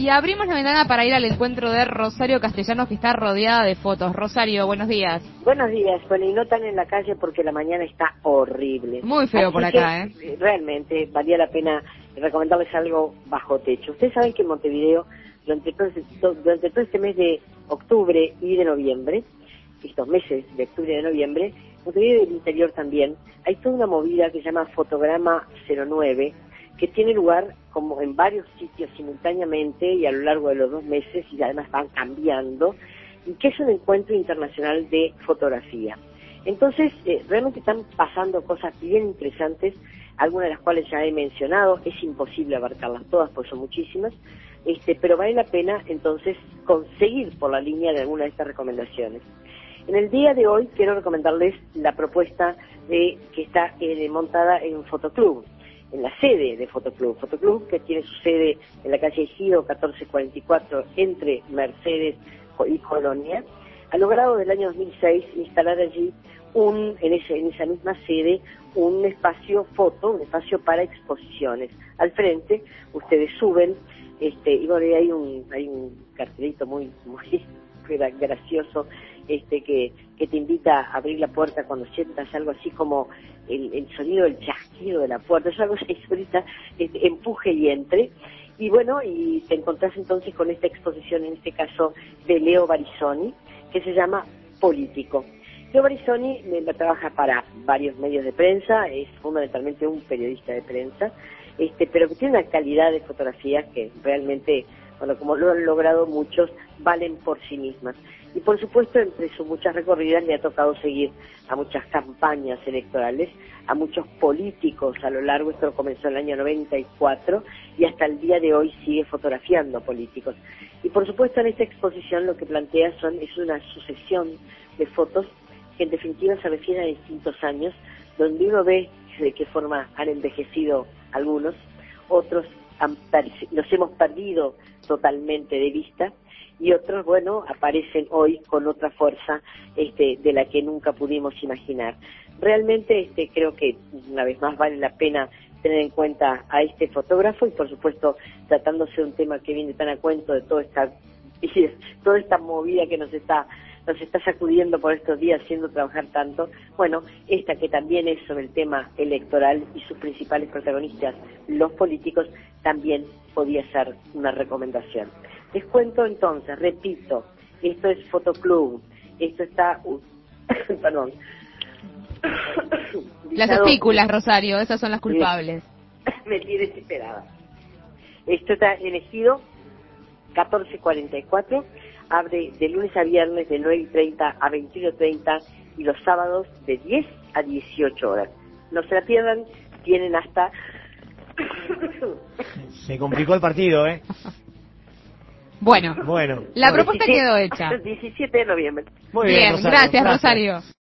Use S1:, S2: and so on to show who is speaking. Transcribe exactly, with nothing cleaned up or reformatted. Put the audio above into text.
S1: y abrimos la ventana para ir al encuentro de Rosario Castellanos, que está rodeada de fotos. Rosario, buenos días.
S2: Buenos días, bueno, y no tan en la calle porque la mañana está horrible.
S1: Muy feo
S2: Así
S1: por acá,
S2: que,
S1: ¿eh?
S2: Realmente valía la pena recomendarles algo bajo techo. Ustedes saben que en Montevideo, durante todo, este, durante todo este mes de octubre y de noviembre, estos meses de octubre y de noviembre, Montevideo y del interior también, hay toda una movida que se llama Fotograma cero nueve, que tiene lugar como en varios sitios simultáneamente y a lo largo de los dos meses, y además van cambiando, y que es un encuentro internacional de fotografía. Entonces, eh, realmente están pasando cosas bien interesantes, algunas de las cuales ya he mencionado, es imposible abarcarlas todas porque son muchísimas, este, pero vale la pena entonces conseguir por la línea de alguna de estas recomendaciones. En el día de hoy quiero recomendarles la propuesta de que está eh, montada en Fotoclub, en la sede de Fotoclub. Fotoclub, que tiene su sede en la calle Ejido catorce cuarenta y cuatro entre Mercedes y Colonia, ha logrado desde el año dos mil seis instalar allí un en, ese, en esa misma sede un espacio foto, un espacio para exposiciones. Al frente ustedes suben, este, y bueno, hay un hay un cartelito muy muy gracioso, este que, que te invita a abrir la puerta cuando sientas algo así como el, el sonido del chasquido de la puerta, es algo así, ahorita este, empuje y entre. Y bueno, y te encontrás entonces con esta exposición, en este caso de Leo Barisoni, que se llama Político. Leo Barisoni eh, trabaja para varios medios de prensa, es fundamentalmente un periodista de prensa, este, pero que tiene una calidad de fotografías que realmente, bueno, como lo han logrado muchos, valen por sí mismas. Y por supuesto, entre sus muchas recorridas le ha tocado seguir a muchas campañas electorales, a muchos políticos a lo largo, esto comenzó en el año noventa y cuatro y hasta el día de hoy sigue fotografiando políticos. Y por supuesto en esta exposición lo que plantea son es una sucesión de fotos que en definitiva se refieren a distintos años, donde uno ve de qué forma han envejecido algunos, otros han los hemos perdido totalmente de vista, y otros, bueno, aparecen hoy con otra fuerza este, de la que nunca pudimos imaginar. Realmente este, creo que una vez más vale la pena tener en cuenta a este fotógrafo, y por supuesto tratándose de un tema que viene tan a cuento de toda esta toda esta movida que nos está nos está sacudiendo por estos días, haciendo trabajar tanto. Bueno, esta que también es sobre el tema electoral y sus principales protagonistas, los políticos, también podía ser una recomendación. Les cuento entonces, repito, esto es Fotoclub, esto está, uh, perdón.
S1: Las espículas, Rosario, esas son las culpables.
S2: Me tiene desesperada. Esto está elegido catorce cuarenta y cuatro, abre de lunes a viernes de nueve y treinta a veintiuno y treinta y los sábados de diez a dieciocho horas. No se la pierdan, tienen hasta...
S3: Se complicó el partido, ¿eh?
S1: Bueno,
S3: bueno
S1: la
S3: bueno.
S1: propuesta quedó hecha.
S2: diecisiete de noviembre.
S3: Muy
S1: bien,
S3: bien, Rosario,
S1: gracias,
S3: gracias,
S1: Rosario.